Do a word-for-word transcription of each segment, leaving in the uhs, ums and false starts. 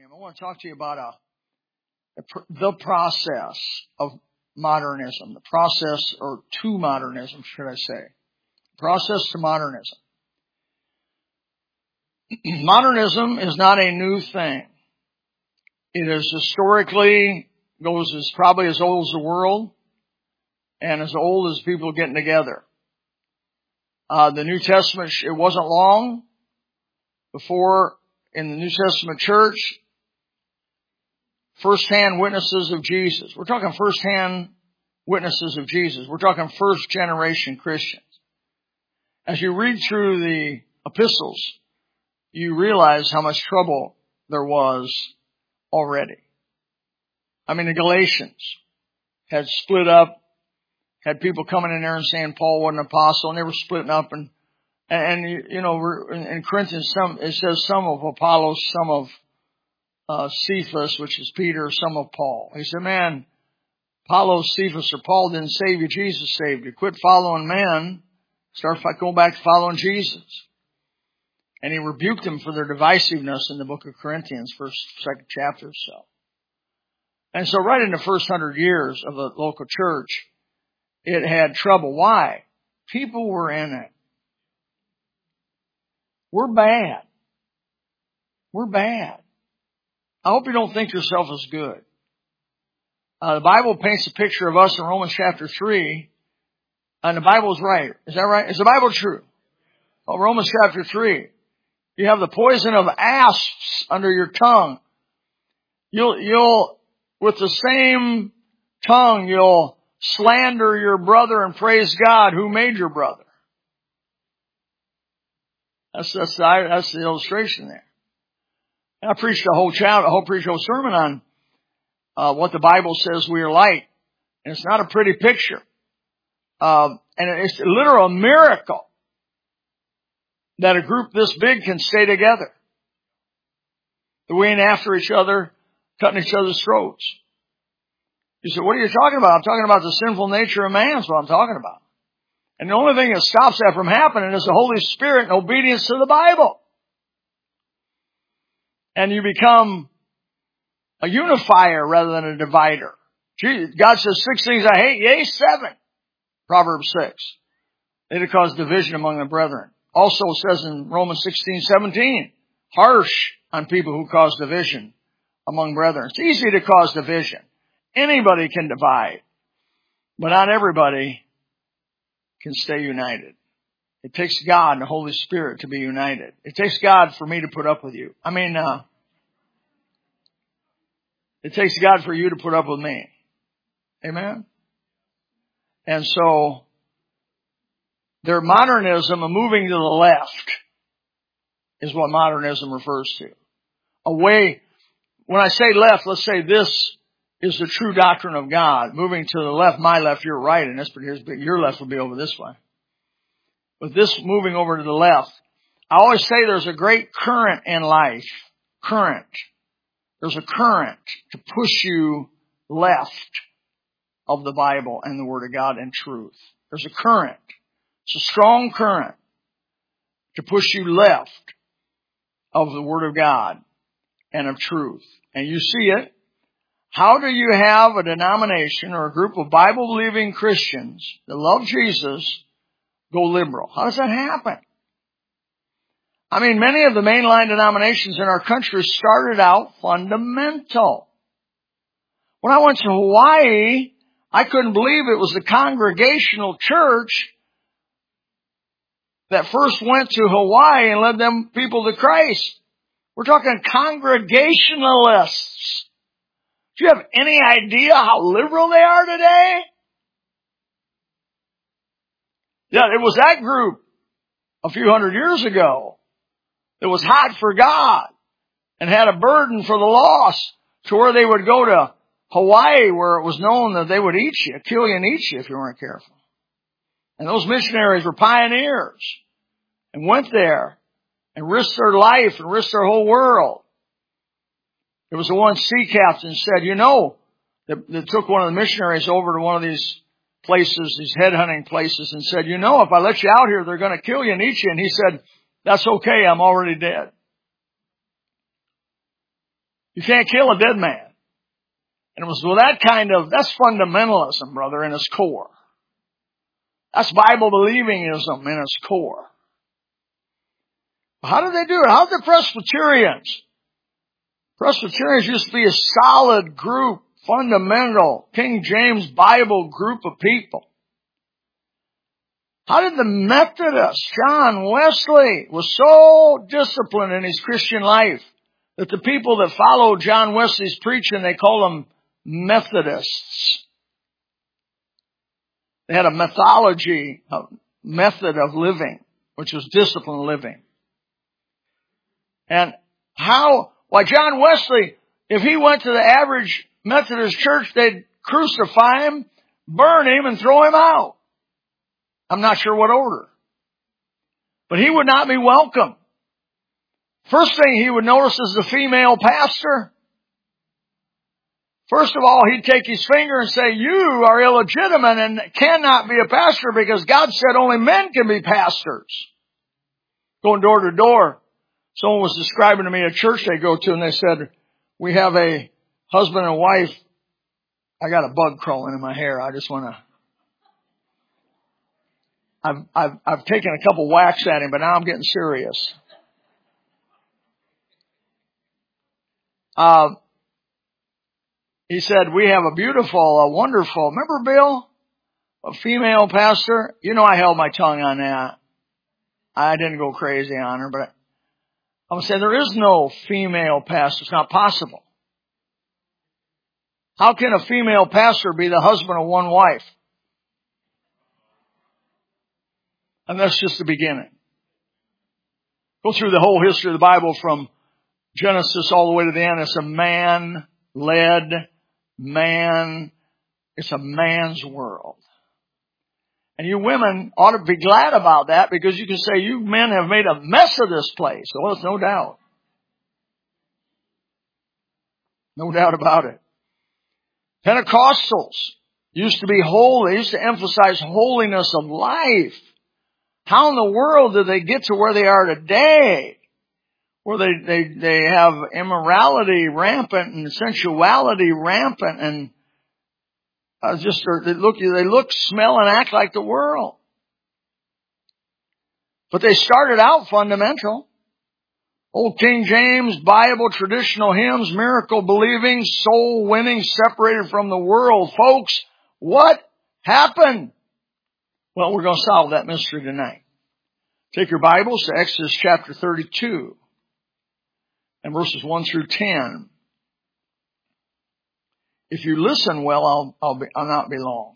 I want to talk to you about a, a the process of modernism, the process or to modernism, should I say. Process to modernism. Modernism is not a new thing. It is historically, goes as probably as old as the world and as old as people getting together. Uh, the New Testament, it wasn't long before in the New Testament church, first-hand witnesses of Jesus. We're talking first-hand witnesses of Jesus. We're talking first-generation Christians. As you read through the epistles, you realize how much trouble there was already. I mean, the Galatians had split up, had people coming in there and saying Paul wasn't an apostle, and they were splitting up. And, and you know, in Corinthians, some it says some of Apollos, some of uh, Cephas, which is Peter, some of Paul. He said, man, Apollos, Cephas, or Paul didn't save you. Jesus saved you. Quit following men. Start going back to following Jesus. And he rebuked them for their divisiveness in the book of Corinthians, first, second chapter or so. And so right in the first hundred years of the local church, it had trouble. Why? People were in it. We're bad. We're bad. I hope you don't think yourself as good. Uh, the Bible paints a picture of us in Romans chapter three, and the Bible is right. Is that right? Is the Bible true? Oh, Romans chapter three. You have the poison of asps under your tongue. You'll, you'll, with the same tongue, you'll slander your brother and praise God who made your brother. That's, that's, the, that's the illustration there. And I preached a whole chapter, a whole preached a whole sermon on uh, what the Bible says we are like. And it's not a pretty picture. Uh, and it's a literal miracle that a group this big can stay together. That we ain't after each other, cutting each other's throats. You say, what are you talking about? I'm talking about the sinful nature of man. That's what I'm talking about. And the only thing that stops that from happening is the Holy Spirit and obedience to the Bible. And you become a unifier rather than a divider. God says six things I hate, yea, seven. Proverbs six. They to cause division among the brethren. Also says in Romans sixteen, seventeen, harsh on people who cause division among brethren. It's easy to cause division. Anybody can divide, but not everybody can stay united. It takes God and the Holy Spirit to be united. It takes God for me to put up with you. I mean, uh, it takes God for you to put up with me. Amen? And so, their modernism of moving to the left is what modernism refers to. Away, when I say left, let's say this is the true doctrine of God. Moving to the left, my left, your right, and this, but here's, your left will be over this way. But this moving over to the left, I always say there's a great current in life. Current. There's a current to push you left of the Bible and the Word of God and truth. There's a current. It's a strong current to push you left of the Word of God and of truth. And you see it. How do you have a denomination or a group of Bible-believing Christians that love Jesus go liberal? How does that happen? I mean, many of the mainline denominations in our country started out fundamental. When I went to Hawaii, I couldn't believe it was the Congregational Church that first went to Hawaii and led them people to Christ. We're talking Congregationalists. Do you have any idea how liberal they are today? Yeah, it was that group a few hundred years ago that was hot for God and had a burden for the lost to where they would go to Hawaii where it was known that they would eat you, kill you and eat you if you weren't careful. And those missionaries were pioneers and went there and risked their life and risked their whole world. There was a one sea captain said, you know, that, that took one of the missionaries over to one of these places, these headhunting places, and said, you know, if I let you out here, they're going to kill you and eat you. And he said, that's okay, I'm already dead. You can't kill a dead man. And it was with that kind of, that's fundamentalism, brother, in its core. That's Bible-believingism in its core. How did they do it? How did the Presbyterians? Presbyterians used to be a solid group, fundamental, King James Bible group of people. How did the Methodists, John Wesley, was so disciplined in his Christian life that the people that followed John Wesley's preaching, they call them Methodists. They had a methodology, a method of living, which was disciplined living. And how, why John Wesley, if he went to the average Methodist church, they'd crucify him, burn him, and throw him out. I'm not sure what order. But he would not be welcome. First thing he would notice is the female pastor. First of all, he'd take his finger and say, you are illegitimate and cannot be a pastor because God said only men can be pastors. Going door to door. Someone was describing to me a church they go to and they said, we have a husband and wife. I got a bug crawling in my hair. I just want to. I've, I've, I've taken a couple whacks at him, but now I'm getting serious. Uh, he said, we have a beautiful, a wonderful, remember Bill? A female pastor. You know, I held my tongue on that. I didn't go crazy on her, but I'm going to say there is no female pastor. It's not possible. How can a female pastor be the husband of one wife? And that's just the beginning. Go through the whole history of the Bible from Genesis all the way to the end. It's a man-led, man, it's a man's world. And you women ought to be glad about that because you can say you men have made a mess of this place. Oh, there's no doubt. No doubt about it. Pentecostals used to be holy. They used to emphasize holiness of life. How in the world did they get to where they are today? Where they, they, they have immorality rampant and sensuality rampant and uh, just, they look, they look, smell and act like the world. But they started out fundamental. Old King James, Bible, traditional hymns, miracle believing, soul winning, separated from the world. Folks, what happened? Well, we're going to solve that mystery tonight. Take your Bibles to Exodus chapter thirty-two and verses one through ten. If you listen well, I'll, I'll, be, I'll not be long.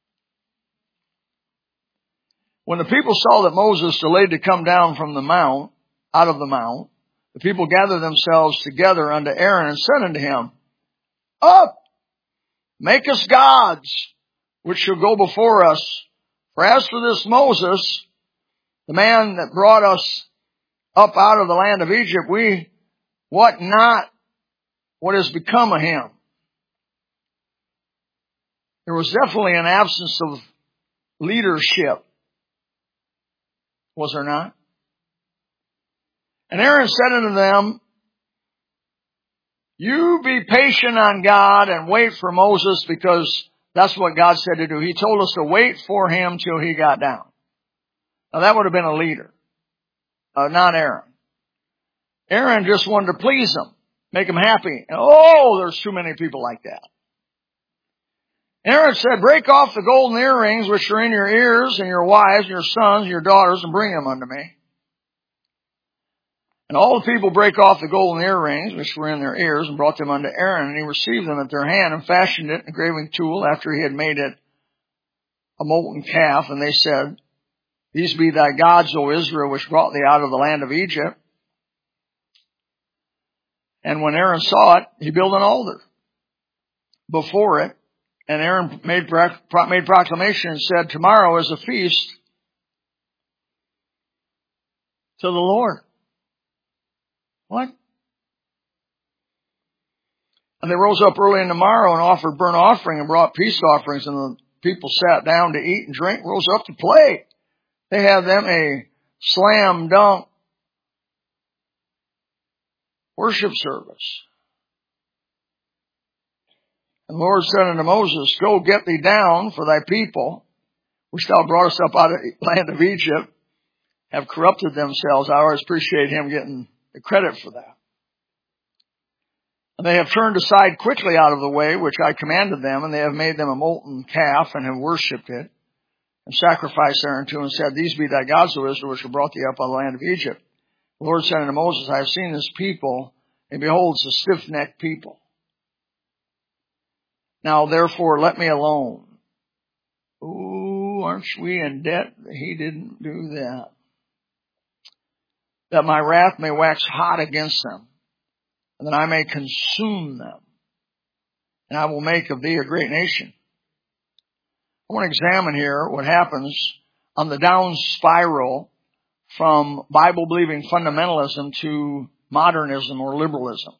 When the people saw that Moses delayed to come down from the mount, out of the mount, the people gathered themselves together unto Aaron and said unto him, Up, make us gods, which shall go before us. For as for this Moses, the man that brought us up out of the land of Egypt, we what not what has become of him. There was definitely an absence of leadership, was there not? And Aaron said unto them, you be patient on God and wait for Moses, because that's what God said to do. He told us to wait for him till he got down. Now that would have been a leader, uh, not Aaron. Aaron just wanted to please him, make him happy. And, oh, there's too many people like that. Aaron said, break off the golden earrings which are in your ears, and your wives, and your sons, and your daughters, and bring them unto me. And all the people brake off the golden earrings which were in their ears, and brought them unto Aaron, and he received them at their hand, and fashioned it in a graving tool after he had made it a molten calf. And they said, these be thy gods, O Israel, which brought thee out of the land of Egypt. And when Aaron saw it, he built an altar before it. And Aaron made, made proclamation and said, tomorrow is a feast to the Lord. What? And they rose up early in the morrow and offered burnt offering and brought peace offerings. And the people sat down to eat and drink, rose up to play. They had them a slam dunk worship service. And the Lord said unto Moses, Go get thee down, for thy people, which thou broughtest up out of the land of Egypt, have corrupted themselves. I always appreciate him getting the credit for that. And they have turned aside quickly out of the way which I commanded them, and they have made them a molten calf, and have worshipped it, and sacrificed thereunto, and said, These be thy gods, O Israel, which have brought thee up out of the land of Egypt. The Lord said unto Moses, I have seen this people, and behold, it's a stiff-necked people. Now therefore let me alone. Ooh, aren't we in debt? He didn't do that. That my wrath may wax hot against them, and that I may consume them, and I will make of thee a great nation. I want to examine here what happens on the down spiral from Bible-believing fundamentalism to modernism or liberalism.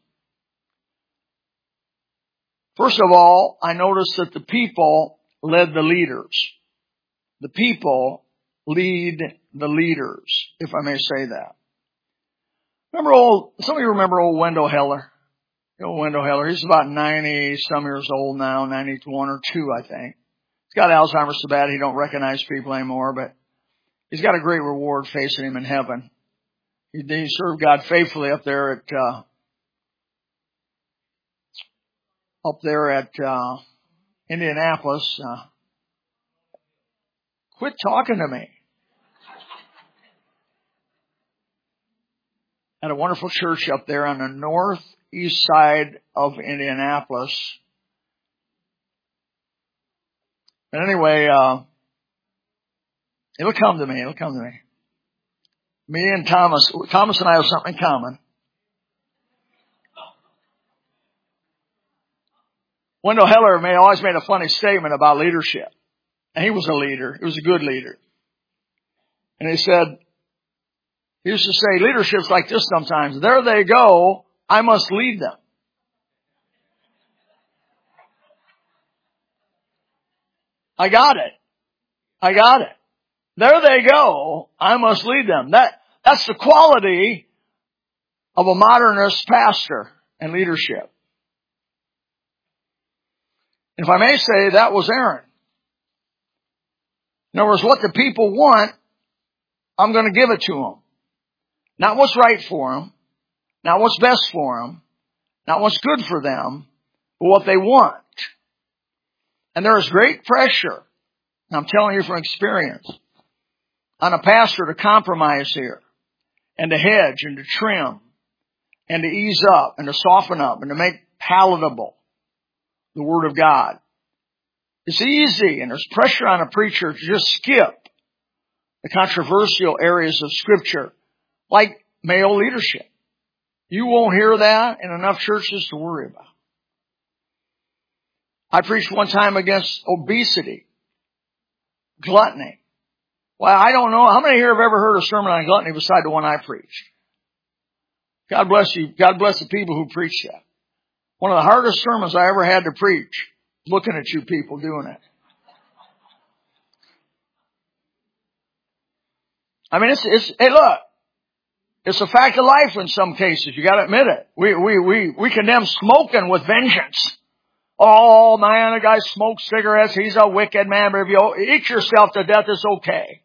First of all, I noticed that the people led the leaders. The people lead the leaders, if I may say that. Remember old, some of you remember old Wendell Heller? Old Wendell Heller, he's about ninety some years old now, ninety-one or two, I think. He's got Alzheimer's so bad he don't recognize people anymore, but he's got a great reward facing him in heaven. He, he served God faithfully up there at, uh, up there at, uh, Indianapolis. Uh, quit talking to me. At a wonderful church up there on the northeast side of Indianapolis. But anyway, uh, it'll come to me. It'll come to me. Me and Thomas, Thomas and I have something in common. Wendell Heller may always made a funny statement about leadership. And he was a leader. He was a good leader. And he said, he used to say, leadership's like this sometimes. There they go. I must lead them. I got it. I got it. There they go. I must lead them. That, that's the quality of a modernist pastor and leadership. If I may say, that was Aaron. In other words, what the people want, I'm going to give it to them. Not what's right for them, not what's best for them, not what's good for them, but what they want. And there is great pressure, and I'm telling you from experience, on a pastor to compromise here, and to hedge, and to trim, and to ease up, and to soften up, and to make palatable the Word of God. It's easy, and there's pressure on a preacher to just skip the controversial areas of Scripture, like male leadership. You won't hear that in enough churches to worry about. I preached one time against obesity, gluttony. Well, I don't know. How many here have ever heard a sermon on gluttony beside the one I preached? God bless you. God bless the people who preach that. One of the hardest sermons I ever had to preach, looking at you people doing it. I mean, it's, it's, hey look, it's a fact of life in some cases. You gotta admit it. We, we, we, we condemn smoking with vengeance. Oh man, a guy smokes cigarettes, he's a wicked man, but if you eat yourself to death, it's okay.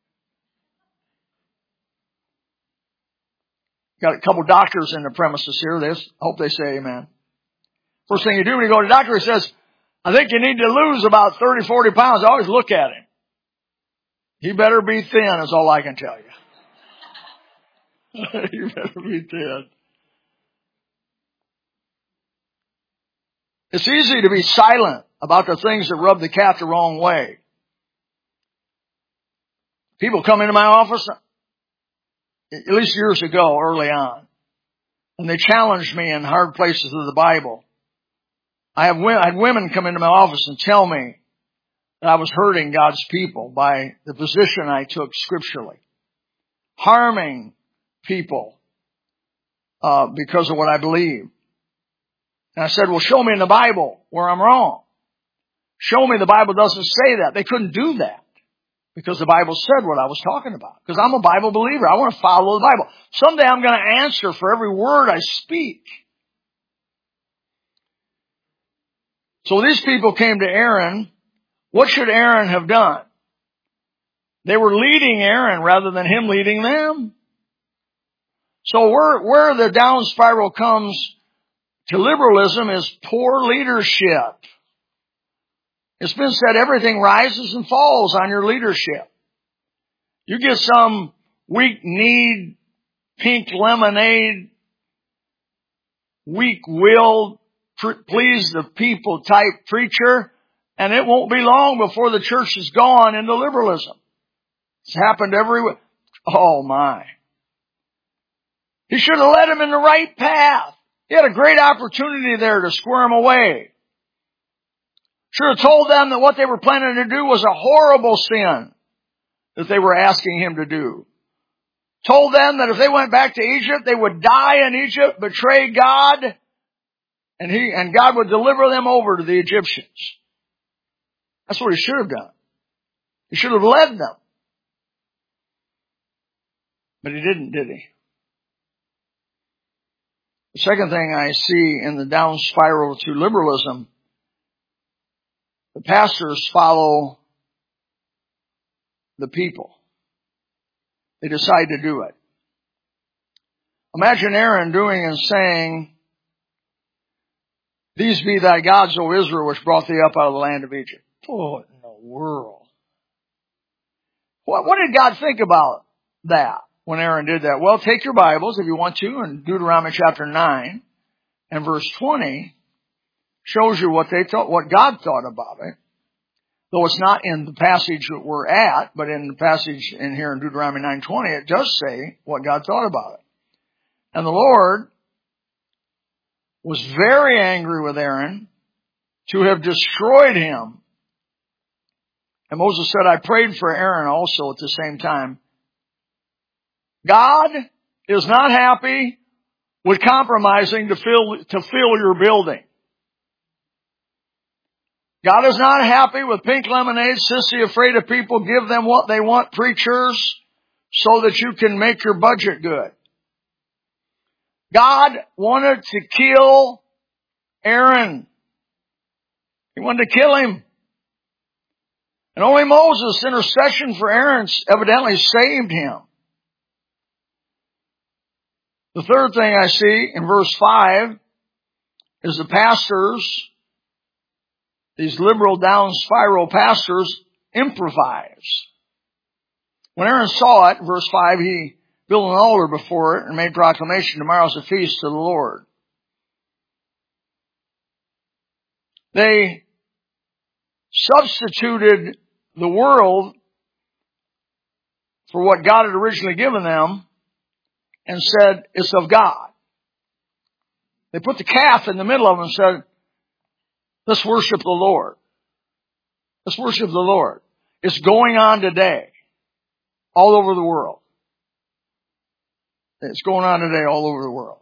Got a couple doctors in the premises here. This, hope they say amen. First thing you do when you go to the doctor, he says, I think you need to lose about thirty, forty pounds. I always look at him. He better be thin is all I can tell you. You better be thin. It's easy to be silent about the things that rub the cat the wrong way. People come into my office, at least years ago, early on, and they challenged me in hard places of the Bible. I have I had women come into my office and tell me that I was hurting God's people by the position I took scripturally, harming people uh, because of what I believe. And I said, well, show me in the Bible where I'm wrong. Show me the Bible doesn't say that. They couldn't do that because the Bible said what I was talking about. Because I'm a Bible believer. I want to follow the Bible. Someday I'm going to answer for every word I speak. So these people came to Aaron. What should Aaron have done? They were leading Aaron rather than him leading them. So where, where the down spiral comes to liberalism is poor leadership. It's been said everything rises and falls on your leadership. You get some weak-kneed, pink lemonade, weak-willed, please the people type preacher, and it won't be long before the church is gone into liberalism. It's happened everywhere. Oh my. He should have led him in the right path. He had a great opportunity there to square him away. Should have told them that what they were planning to do was a horrible sin that they were asking him to do. Told them that if they went back to Egypt, they would die in Egypt, betray God, and he, and God would deliver them over to the Egyptians. That's what he should have done. He should have led them. But he didn't, did he? The second thing I see in the down spiral to liberalism, the pastors follow the people. They decide to do it. Imagine Aaron doing and saying, "These be thy gods, O Israel, which brought thee up out of the land of Egypt." What in the world? What, what did God think about that when Aaron did that? Well, take your Bibles if you want to, and Deuteronomy chapter nine and verse twenty shows you what they thought, what God thought about it. Though it's not in the passage that we're at, but in the passage in here in Deuteronomy nine twenty, it does say what God thought about it. And the Lord was very angry with Aaron to have destroyed him. And Moses said, I prayed for Aaron also at the same time. God is not happy with compromising to fill, to fill your building. God is not happy with pink lemonade, sissy afraid of people, give them what they want preachers so that you can make your budget good. God wanted to kill Aaron. He wanted to kill him. And only Moses' intercession for Aaron evidently saved him. The third thing I see in verse five is the pastors, these liberal down spiral pastors, improvise. When Aaron saw it, verse five, he built an altar before it and made proclamation, tomorrow's a feast to the Lord. They substituted the world for what God had originally given them and said, it's of God. They put the calf in the middle of them and said, let's worship the Lord. Let's worship the Lord. It's going on today all over the world. It's going on today all over the world.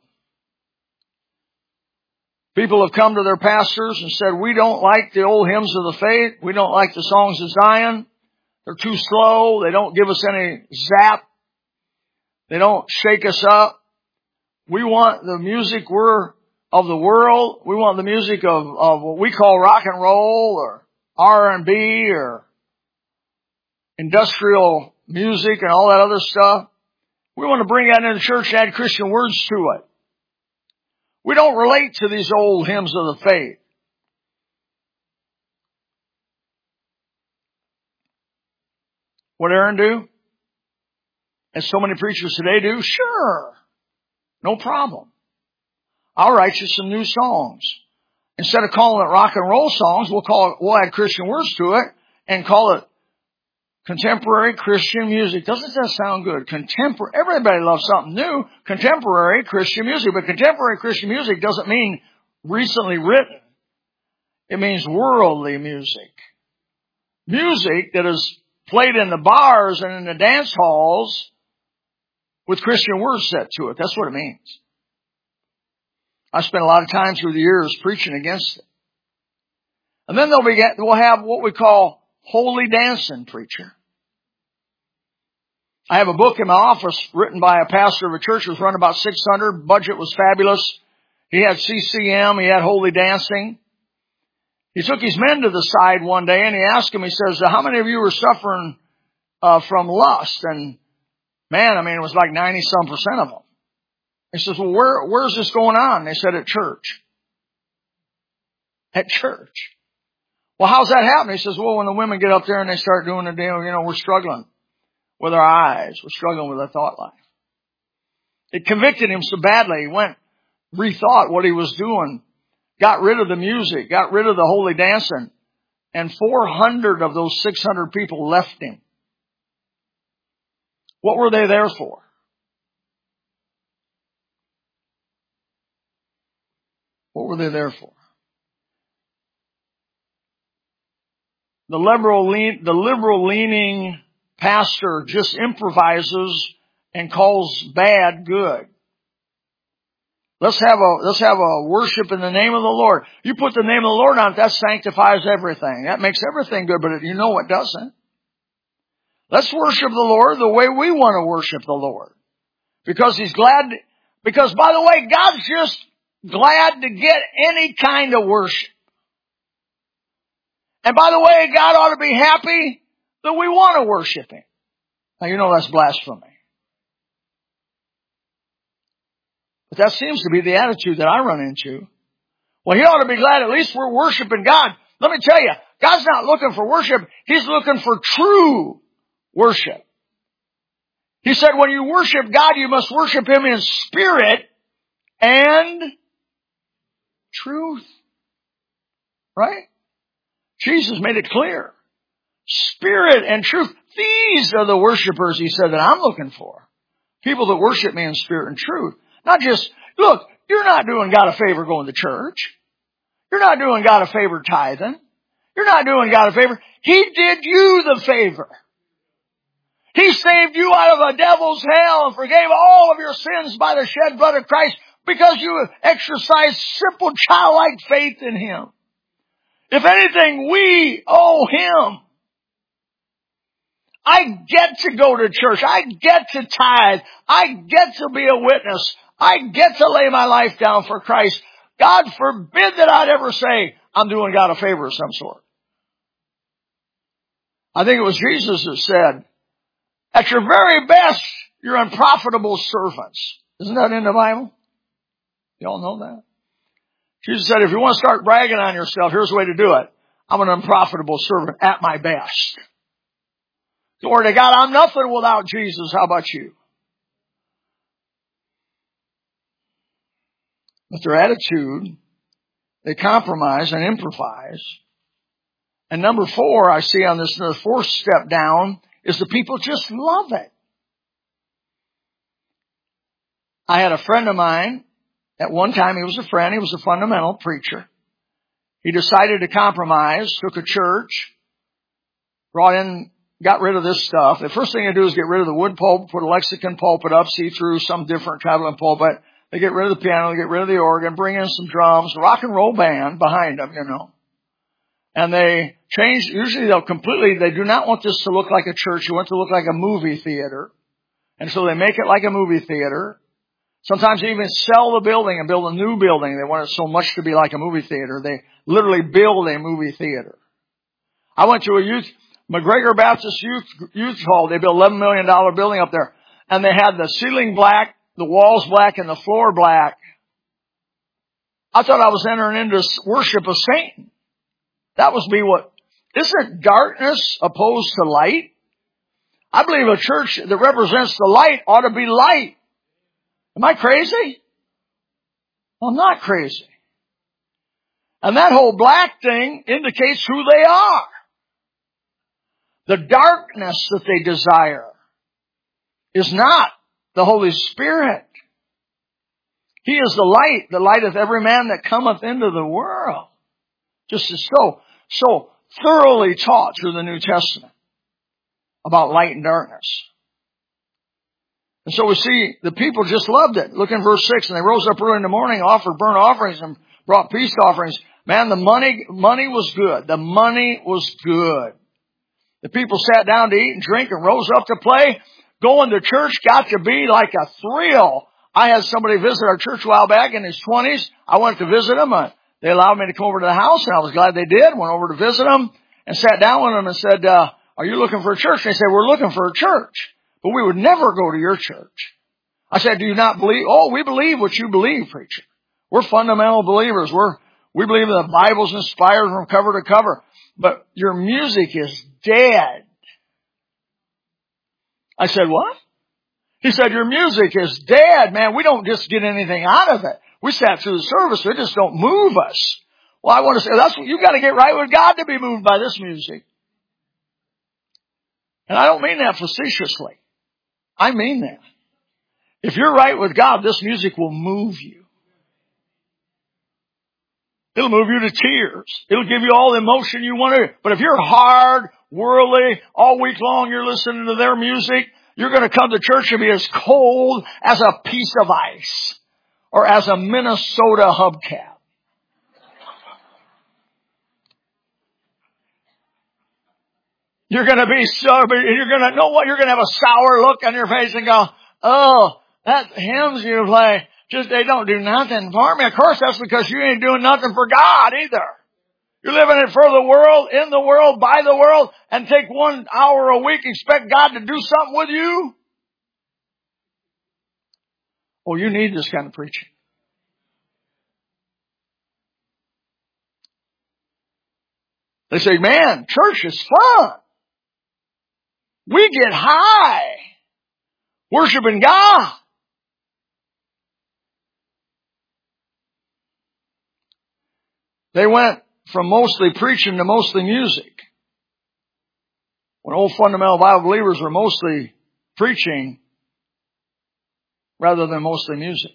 People have come to their pastors and said, we don't like the old hymns of the faith. We don't like the songs of Zion. They're too slow. They don't give us any zap. They don't shake us up. We want the music we're of the world. We want the music of, of what we call rock and roll or R and B or industrial music and all that other stuff. We want to bring that into the church and add Christian words to it. We don't relate to these old hymns of the faith. What did Aaron do? As so many preachers today do? Sure. No problem. I'll write you some new songs. Instead of calling it rock and roll songs, we'll call it, we'll add Christian words to it and call it contemporary Christian music. Doesn't that sound good? Contemporary. Everybody loves something new. Contemporary Christian music. But contemporary Christian music doesn't mean recently written. It means worldly music. Music that is played in the bars and in the dance halls with Christian words set to it. That's what it means. I spent a lot of time through the years preaching against it. And then they'll be, we'll have what we call holy dancing preacher. I have a book in my office written by a pastor of a church who was running about six hundred. Budget was fabulous. He had C C M. He had holy dancing. He took his men to the side one day and he asked them, he says, how many of you are suffering uh, from lust? And man, I mean, it was like ninety some percent of them. He says, well, where, where's this going on? They said, at church. At church. Well, how's that happen? He says, well, when the women get up there and they start doing the deal, you know, we're struggling with our eyes. We're struggling with our thought life. It convicted him so badly. He went, rethought what he was doing, got rid of the music, got rid of the holy dancing, and four hundred of those six hundred people left him. What were they there for? What were they there for? The liberal, lean, the liberal leaning pastor just improvises and calls bad good. Let's have a, let's have a worship in the name of the Lord. You put the name of the Lord on it, that sanctifies everything. That makes everything good, but you know it doesn't. Let's worship the Lord the way we want to worship the Lord. Because He's glad, because by the way, God's just glad to get any kind of worship. And by the way, God ought to be happy that we want to worship Him. Now you know that's blasphemy. But that seems to be the attitude that I run into. Well, He ought to be glad at least we're worshiping God. Let me tell you, God's not looking for worship. He's looking for true worship. He said when you worship God, you must worship Him in spirit and truth. Right? Jesus made it clear. Spirit and truth. These are the worshipers, He said, that I'm looking for. People that worship me in spirit and truth. Not just, look, you're not doing God a favor going to church. You're not doing God a favor tithing. You're not doing God a favor. He did you the favor. He saved you out of a devil's hell and forgave all of your sins by the shed blood of Christ because you exercised simple childlike faith in Him. If anything, we owe Him. I get to go to church. I get to tithe. I get to be a witness. I get to lay my life down for Christ. God forbid that I'd ever say, I'm doing God a favor of some sort. I think it was Jesus that said, at your very best, you're unprofitable servants. Isn't that in the Bible? You all know that? Jesus said, if you want to start bragging on yourself, here's the way to do it. I'm an unprofitable servant at my best. Glory to God, I'm nothing without Jesus. How about you? But their attitude, they compromise and improvise. And number four, I see on this, the fourth step down, is the people just love it. I had a friend of mine. At one time, he was a friend. He was a fundamental preacher. He decided to compromise, took a church, brought in, got rid of this stuff. The first thing they do is get rid of the wood pulpit, put a Lexicon pulpit up, see through some different traveling pulpit. They get rid of the piano, they get rid of the organ, bring in some drums, a rock and roll band behind them, you know. And they change, usually they'll completely, they do not want this to look like a church. They want it to look like a movie theater. And so they make it like a movie theater. Sometimes they even sell the building and build a new building. They want it so much to be like a movie theater. They literally build a movie theater. I went to a youth, McGregor Baptist Youth, Youth Hall. They built an eleven million dollars building up there. And they had the ceiling black, the walls black, and the floor black. I thought I was entering into worship of Satan. That was be what, isn't darkness opposed to light? I believe a church that represents the light ought to be light. Am I crazy? I'm not crazy. And that whole black thing indicates who they are. The darkness that they desire is not the Holy Spirit. He is the light, the light of every man that cometh into the world. Just as so, so thoroughly taught through the New Testament about light and darkness. And so we see the people just loved it. Look in verse six. And they rose up early in the morning, offered burnt offerings and brought peace offerings. Man, the money, money was good. The money was good. The people sat down to eat and drink and rose up to play. Going to church got to be like a thrill. I had somebody visit our church a while back in his twenties. I went to visit him. Uh, they allowed me to come over to the house, and I was glad they did. Went over to visit them and sat down with them and said, uh, are you looking for a church? And they said, we're looking for a church, but we would never go to your church. I said, do you not believe? Oh, we believe what you believe, preacher. We're fundamental believers. We're, we believe the Bible's inspired from cover to cover, but your music is dead. I said, what? He said, your music is dead, man. We don't just get anything out of it. We sat through the service. It just don't move us. Well, I want to say, that's what you got to get right with God to be moved by this music. And I don't mean that facetiously. I mean that. If you're right with God, this music will move you. It'll move you to tears. It'll give you all the emotion you want to. But if you're hard, worldly, all week long you're listening to their music, you're going to come to church and be as cold as a piece of ice or as a Minnesota hubcap. You're going to be so, you're going to know what, you're going to have a sour look on your face and go, oh, that hymns you play, just, they don't do nothing for me. Of course, that's because you ain't doing nothing for God either. You're living it for the world, in the world, by the world, and take one hour a week, expect God to do something with you? Oh, you need this kind of preaching. They say, man, church is fun. We get high worshiping God. They went from mostly preaching to mostly music. When old fundamental Bible believers were mostly preaching rather than mostly music.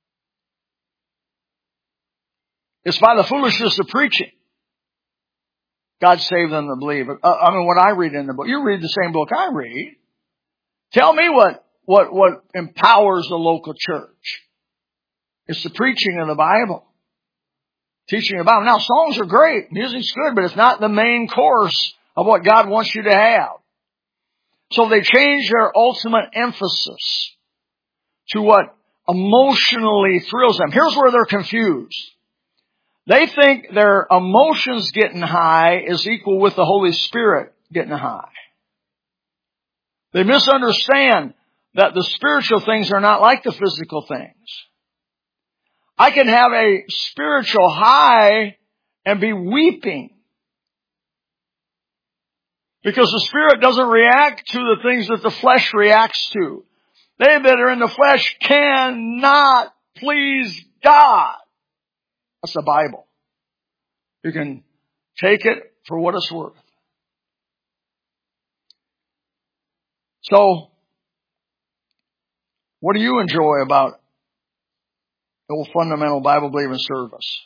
It's by the foolishness of preaching God saved them to believe. I mean, what I read in the book, you read the same book I read. Tell me what, what, what empowers the local church. It's the preaching of the Bible. Teaching about it. Now, songs are great. Music's good, but it's not the main course of what God wants you to have. So they change their ultimate emphasis to what emotionally thrills them. Here's where they're confused. They think their emotions getting high is equal with the Holy Spirit getting high. They misunderstand that the spiritual things are not like the physical things. I can have a spiritual high and be weeping because the Spirit doesn't react to the things that the flesh reacts to. They that are in the flesh cannot please God. That's the Bible. You can take it for what it's worth. So, what do you enjoy about the old fundamental Bible believing service?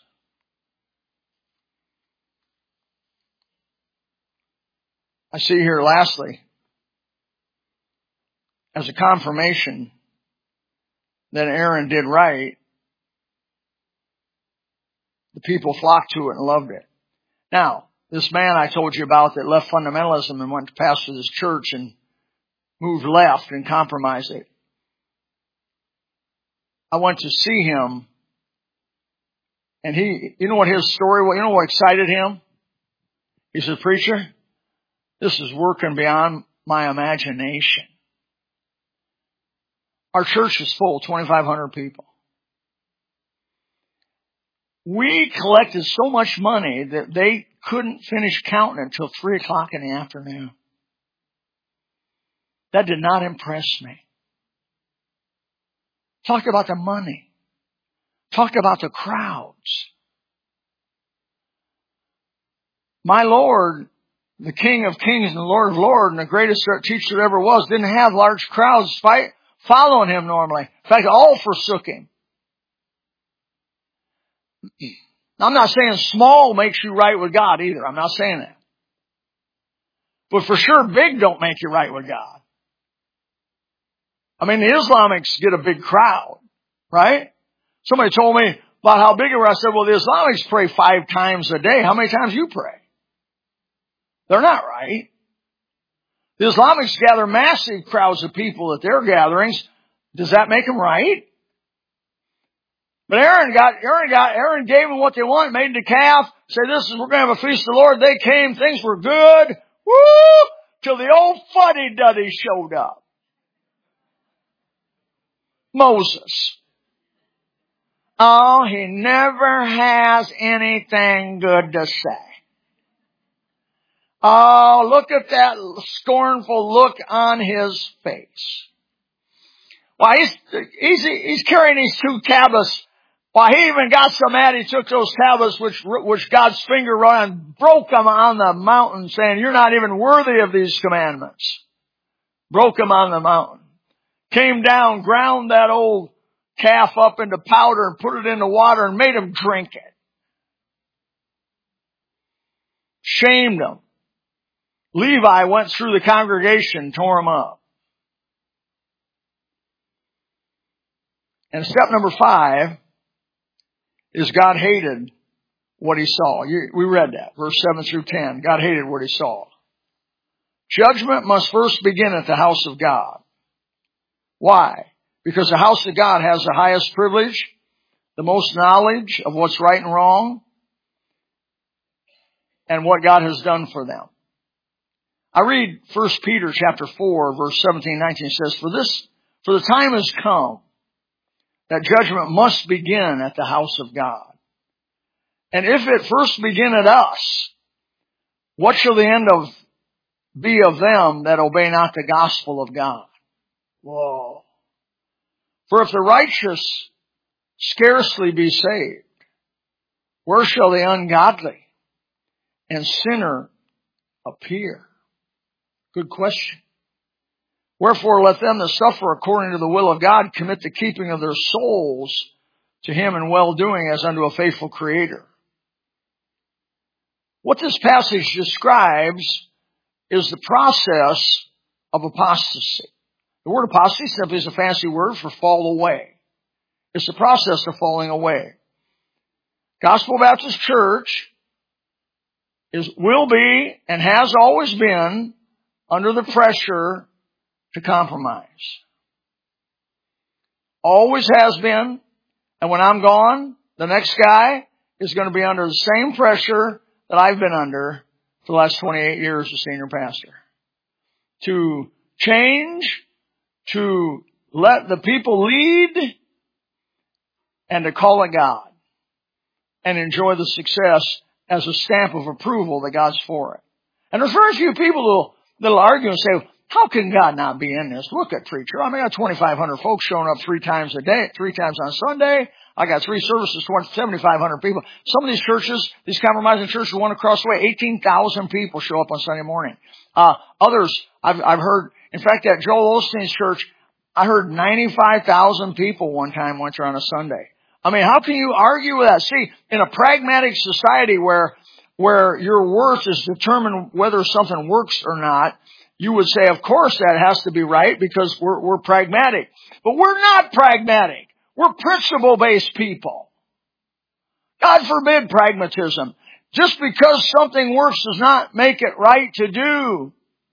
I see here lastly, as a confirmation that Aaron did right, the people flocked to it and loved it. Now, this man I told you about that left fundamentalism and went to pastor this church and moved left and compromised it. I went to see him, and he, you know what his story was? You know what excited him? He said, preacher, this is working beyond my imagination. Our church is full, twenty-five hundred people. We collected so much money that they couldn't finish counting until three o'clock in the afternoon. That did not impress me. Talked about the money. Talked about the crowds. My Lord, the King of Kings and the Lord of Lords and the greatest teacher there ever was, didn't have large crowds fight, following him normally. In fact, all forsook him. I'm not saying small makes you right with God either. I'm not saying that. But for sure, big don't make you right with God. I mean, the Islamics get a big crowd, right? Somebody told me about how big it was. I said, well, the Islamics pray five times a day. How many times you pray? They're not right. The Islamics gather massive crowds of people at their gatherings. Does that make them right? But Aaron got, Aaron got, Aaron gave them what they want, made the calf, said this is, we're going to have a feast of the Lord. They came, things were good. Woo! Till the old fuddy-duddy showed up. Moses. Oh, he never has anything good to say. Oh, look at that scornful look on his face. Why, he's, he's, he's carrying these two tablets. Why, he even got so mad he took those tablets which, which God's finger wrote on and broke them on the mountain saying, you're not even worthy of these commandments. Broke them on the mountain. Came down, ground that old calf up into powder and put it into water and made him drink it. Shamed him. Levi went through the congregation, tore him up. And step number five is God hated what he saw. You, we read that, verse seven through ten. God hated what he saw. Judgment must first begin at the house of God. Why? Because the house of God has the highest privilege, the most knowledge of what's right and wrong, and what God has done for them. I read First Peter chapter four, verse seventeen, nineteen says, For this, for the time has come that judgment must begin at the house of God. And if it first begin at us, what shall the end of be of them that obey not the gospel of God? Whoa. For if the righteous scarcely be saved, where shall the ungodly and sinner appear? Good question. Wherefore let them that suffer according to the will of God commit the keeping of their souls to him in well-doing as unto a faithful Creator. What this passage describes is the process of apostasy. The word apostasy simply is a fancy word for fall away. It's the process of falling away. Gospel Baptist Church is, will be, and has always been, under the pressure to compromise. Always has been. And when I'm gone, the next guy is going to be under the same pressure that I've been under for the last twenty-eight years as senior pastor. To change, to let the people lead, and to call it God. And enjoy the success as a stamp of approval that God's for it. And there's very few people that'll argue and say, how can God not be in this? Look at preacher. I mean, I got twenty-five hundred folks showing up three times a day, three times on Sunday. I got three services, seventy-five hundred people. Some of these churches, these compromising churches, one across the way, eighteen thousand people show up on Sunday morning. Uh, others, I've, I've heard, in fact, at Joel Osteen's church, I heard ninety-five thousand people one time went there on a Sunday. I mean, how can you argue with that? See, in a pragmatic society where, where your worth is determined whether something works or not, you would say, of course, that has to be right because we're, we're pragmatic. But we're not pragmatic. We're principle-based people. God forbid pragmatism. Just because something works does not make it right to do.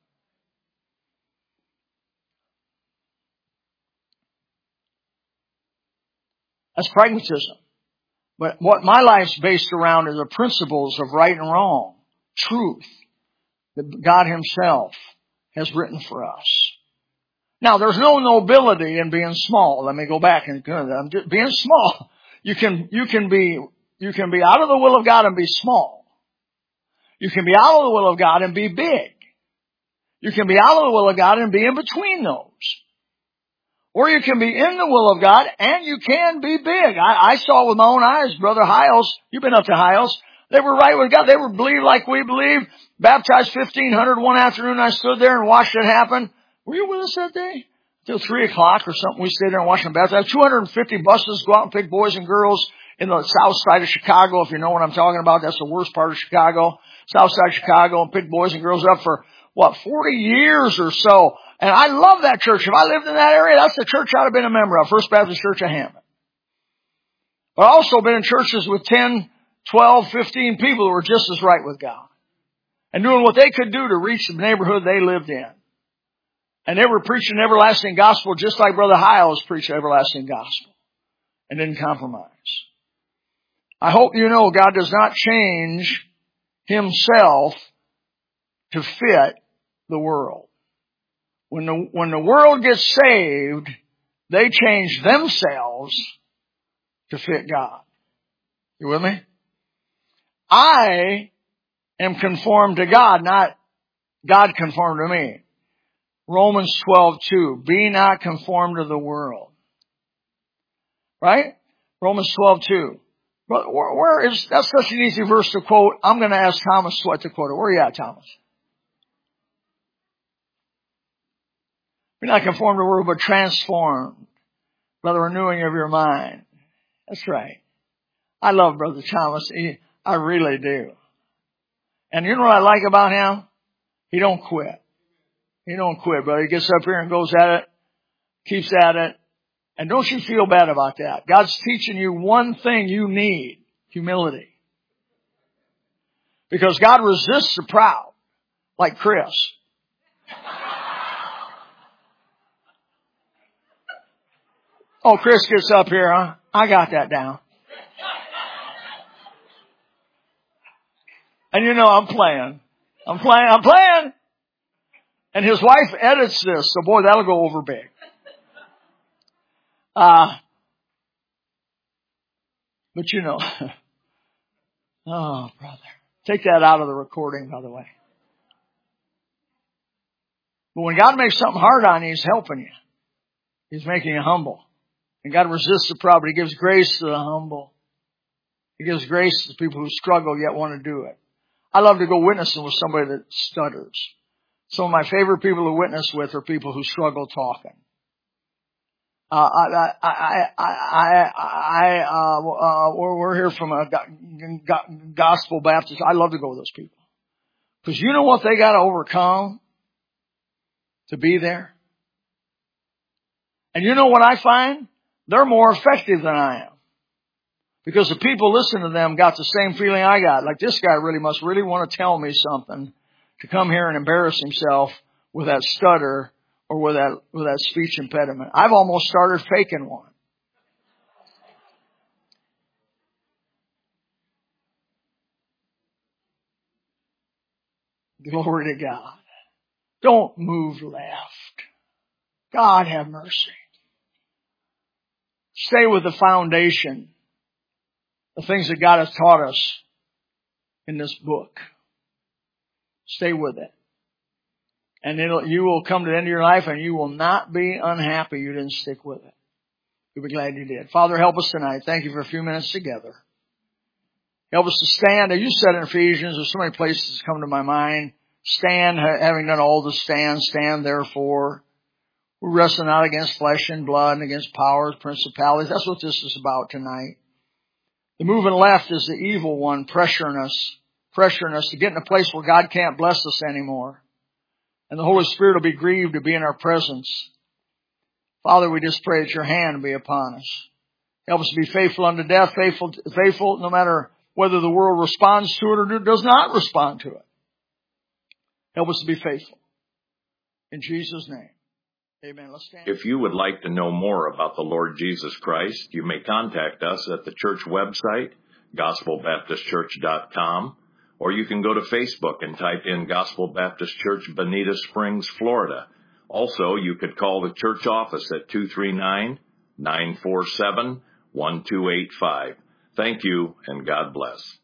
That's pragmatism. But what my life's based around are the principles of right and wrong, truth, that God Himself has written for us. Now, there's no nobility in being small. Let me go back and being small. You can you can be you can be out of the will of God and be small. You can be out of the will of God and be big. You can be out of the will of God and be in between those. Or you can be in the will of God and you can be big. I, I saw with my own eyes, Brother Hiles. You've been up to Hiles. They were right with God. They were believed like we believe. Baptized fifteen hundred one afternoon. I stood there and watched it happen. Were you with us that day? Till three o'clock or something. We stayed there and watched them baptize. two hundred fifty buses go out and pick boys and girls in the south side of Chicago. If you know what I'm talking about, that's the worst part of Chicago. South side of Chicago, and pick boys and girls up for, what, forty years or so. And I love that church. If I lived in that area, that's the church I'd have been a member of. First Baptist Church of Hammond. But I've also been in churches with ten, twelve, fifteen people who were just as right with God. And doing what they could do to reach the neighborhood they lived in. And they were preaching everlasting gospel just like Brother Hiles preached everlasting gospel. and didn't compromise. I hope you know God does not change himself to fit the world. When the, when the world gets saved, they change themselves to fit God. You with me? I am conformed to God, not God conformed to me. Romans twelve two. Be not conformed to the world. Right? Romans twelve two. But where, where is, that's such an easy verse to quote. I'm going to ask Thomas what to quote it. Where are you at, Thomas? Be not conformed to the world, but transformed by the renewing of your mind. That's right. I love Brother Thomas. He, I really do. And you know what I like about him? He don't quit. He don't quit, brother. He gets up here and goes at it, keeps at it. And don't you feel bad about that. God's teaching you one thing you need, humility. Because God resists the proud, like Chris. Oh, Chris gets up here, huh? I got that down. And you know, I'm playing. I'm playing. I'm playing. And his wife edits this, so boy, that'll go over big. Uh, but you know, oh, brother. Take that out of the recording, by the way. But when God makes something hard on you, He's helping you. He's making you humble. And God resists the proud, but He gives grace to the humble. He gives grace to people who struggle yet want to do it. I love to go witnessing with somebody that stutters. Some of my favorite people to witness with are people who struggle talking. Uh, I, I, I, I, I, uh, uh, we're, we're here from a gospel Baptist. I love to go with those people. Because you know what they got to overcome to be there? And you know what I find? They're more effective than I am. Because the people listening to them got the same feeling I got. Like, this guy really must really want to tell me something to come here and embarrass himself with that stutter or with that, with that speech impediment. I've almost started faking one. Glory to God. Don't move left. God have mercy. Stay with the foundation. The things that God has taught us in this book. Stay with it. And it'll, you will come to the end of your life and you will not be unhappy you didn't stick with it. You'll be glad you did. Father, help us tonight. Thank you for a few minutes together. Help us to stand. As you said in Ephesians, there's so many places that come to my mind. Stand, having done all to stand, stand therefore. We're wrestling not against flesh and blood and against powers, principalities. That's what this is about tonight. The moving left is the evil one pressuring us, pressuring us to get in a place where God can't bless us anymore. And the Holy Spirit will be grieved to be in our presence. Father, we just pray that your hand be upon us. Help us to be faithful unto death, faithful, faithful no matter whether the world responds to it or does not respond to it. Help us to be faithful. In Jesus' name. Amen. Let's stand. If you would like to know more about the Lord Jesus Christ, you may contact us at the church website, gospel baptist church dot com, or you can go to Facebook and type in Gospel Baptist Church, Bonita Springs, Florida. Also, you could call the church office at two three nine, nine four seven, one two eight five. Thank you, and God bless.